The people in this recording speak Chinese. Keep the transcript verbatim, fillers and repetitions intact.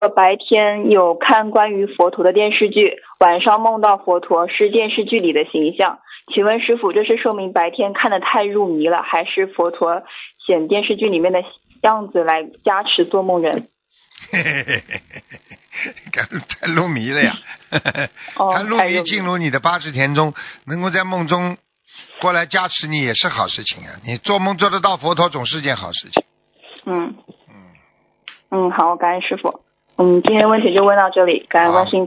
白天有看关于佛陀的电视剧，晚上梦到佛陀是电视剧里的形象，请问师父，这是说明白天看得太入迷了，还是佛陀显电视剧里面的样子来加持做梦人？ 嘿嘿嘿嘿嘿，太入迷了呀！ 哦、 他入迷进入你的八十田中，能够在梦中过来加持你也是好事情啊！你做梦做得到佛陀，总是件好事情。 嗯嗯嗯，好，感恩师父。嗯，今天问题就问到这里，感恩观世音。